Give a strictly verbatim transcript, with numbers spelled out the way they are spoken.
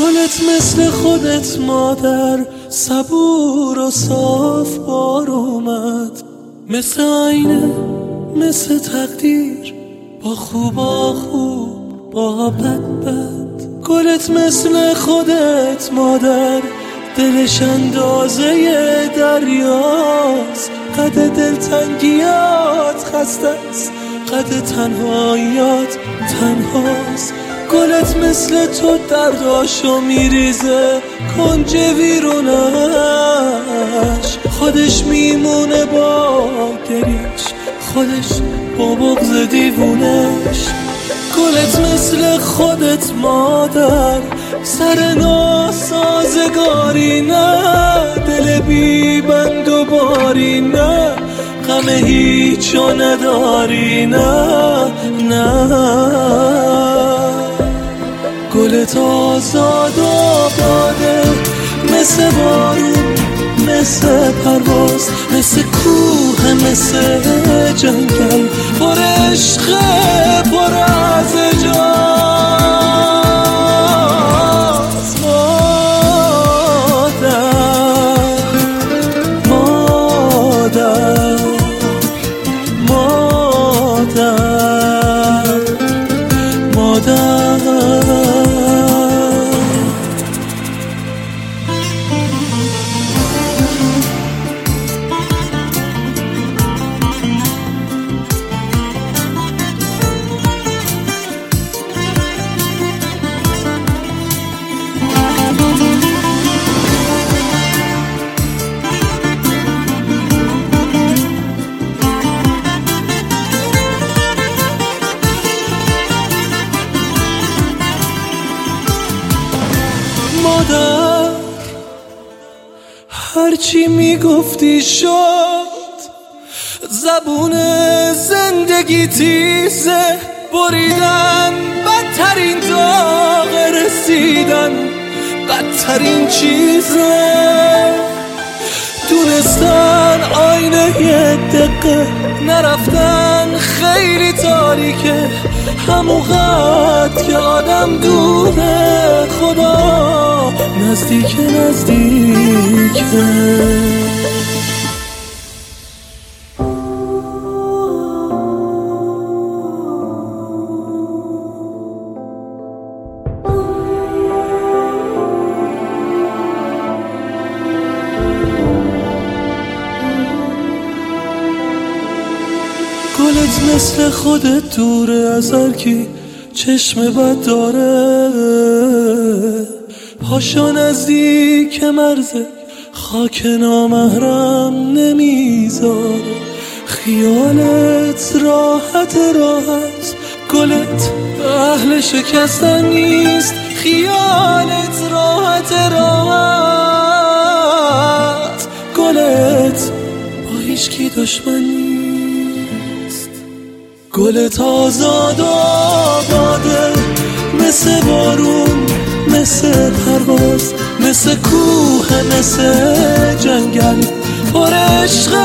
گلت مثل خودت مادر، صبور و صاف بار اومد، مثل آینه مثل تقدیر، با خوبا خوب با بد بد. گلت مثل خودت مادر، دلش اندازه دریاست، قد دلتنگیات خسته است، قد تنهاییات تنهاست. گلت مثل تو درداشو میریزه کنج ویرونش، خودش میمونه با گریش، خودش با بغض دیوونش. گلت مثل خودت مادر، سر ناسازگاری نه، دل بی بند و باری نه، غم هیچو نداری نه نه. گلت آزاد و آباده، مثل بارون مثل پرواز، مثل کوه مثل جنگل، پر عشق پر از اجاز. مادر مادر مادر مادر. مادر هرچی میگفتی شد، زبون زندگی تیزه، بریدن بدترین داغ رسیدن، بدترین چیزه. دونستن آینه یه دقیقه، نرفتن خیلی تاریکه، هموقت که آدم دوره خدا نزدیک نزدیکه. گلت مثل خودت دوره از هرکی چشم بد داره، پاشو نزدیک مرزه خاک نامحرم نمیذاره. خیالت راحت راحت، گلت اهل شکستن نیست، خیالت راحت راحت، گلت با هیچکی دشمن نیست. گلت آزاد و آباده، مثل بارون مثل پرواز، مثل کوه مثل جنگل، پر عشق